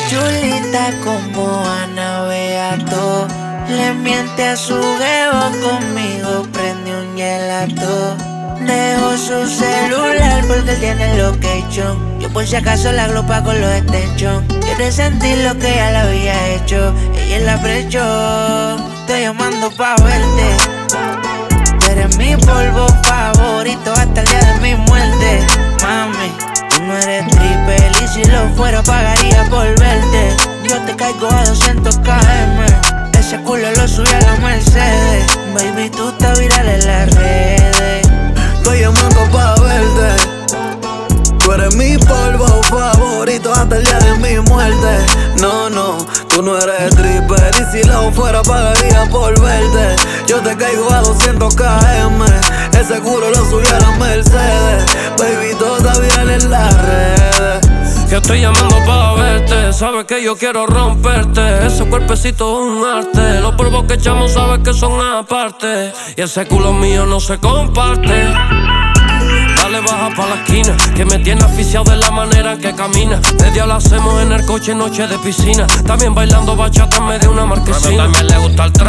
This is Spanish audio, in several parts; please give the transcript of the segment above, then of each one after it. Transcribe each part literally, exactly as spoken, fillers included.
chulita como Ana Beato. Le miente a su huevo, conmigo prende un gelato. Dejo su celular porque él tiene location. Yo por si acaso la glopa con los extension. Quiere sentir lo que ella le había hecho. Ella la brechó. Estoy llamando pa' verte. Tú eres mi polvo favorito hasta el día de mi muerte. Mami, tú no eres triple y si lo fuera pagaría por verte. Yo te caigo a doscientos kilómetros. Ese culo lo subí a la Mercedes. Baby, tú estás viral en las redes. Estoy llamando pa' verte. Tú eres mi polvo favorito hasta el día de mi muerte. No, no, tú no eres triple y si lo fuera pagaría por verte. Yo te caigo a doscientos kilómetros. Ese culo lo subí a la Mercedes. Baby, todo está viral en las redes. Que estoy llamando pa' verte. Sabes que yo quiero romperte. Ese cuerpecito es un arte. Los polvos que echamos sabes que son aparte. Y ese culo mío no se comparte. Dale, baja pa' la esquina, que me tiene asfixiado de la manera en que camina. De día lo hacemos en el coche, noche de piscina. También bailando bachata en medio de una marquesina. A mí también le gusta el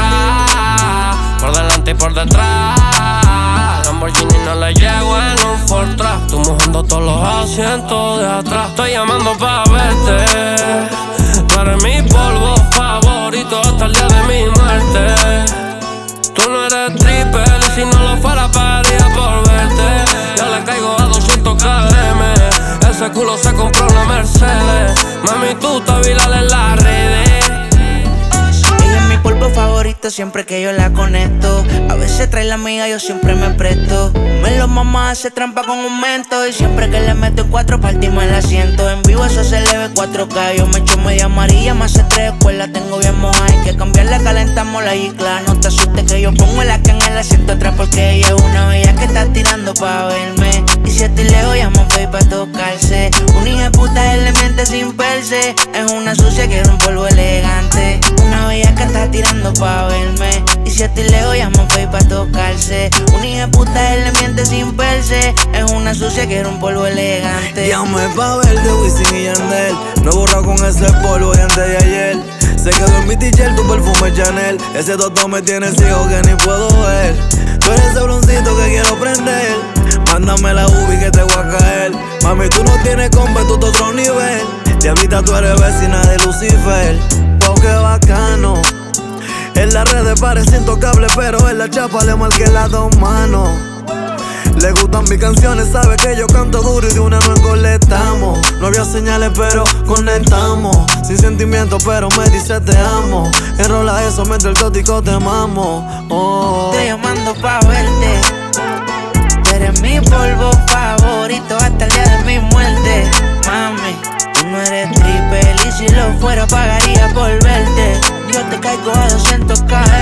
trap, por delante y por detrás. Lamborghini no le llego en un Ford Track. Tú mojando todos los asientos de atrás. Estoy llamando pa' verte. Tú eres mi polvo favorito hasta el día de mi muerte. Tú no eres triple y si no lo fuera pagaría por verte. Yo le caigo a doscientos kilómetros. Ese culo se compró una Mercedes. Mami, tú estás viral en las redes. Ella es mi polvo favorito siempre que yo la conecto. A veces trae la amiga, yo siempre me presto. Me lo mamá hace trampa con un mento. Y siempre que le meto en cuatro partimos el asiento. En vivo eso se le ve cuatro K. Yo me echo media amarilla, más hace tres escuelas tengo bien mojada. Hay que cambiarla, calentamos la isla. No te asustes que yo pongo el acá en el asiento atrás. Porque ella es una bella que está tirando pa' verme. Y si estoy lejos llamo a pa' tocarse. Una hija de puta él le miente sin verse. Es una sucia que era un polvo elegante. Una bella que está tirando pa' verme. Y si estoy lejos llamo a pa' tocarse. Una hija de puta él le miente sin verse. Es una sucia que era un polvo elegante. Llamé pa' verte, Wisin y Yandel. No he borrado con ese polvo de antes de ayer. Se quedó en mi t-shirt, tu perfume Chanel. Ese toto me tiene ciego que ni puedo ver. Tú eres ese broncito que quiero prender. Mándame la uvi que te voy a caer. Mami, tú no tienes compa, tú estás otro nivel. Diablita, tú eres vecina de Lucifer. Wow, qué bacano. En las redes parece intocable, pero en la chapa le marqué las dos manos. Le gustan mis canciones, sabe que yo canto duro y de una no encoletamos. No había señales, pero conectamos. Sin sentimiento, pero me dice te amo. Enrola eso mientras el tótico te mamo. Oh. Estoy llamando pa' verte. Tú eres mi polvo favorito hasta el día de mi muerte. Mami, tú no eres triple y si lo fuera pagaría por verte. Yo te caigo a doscientos kilómetros.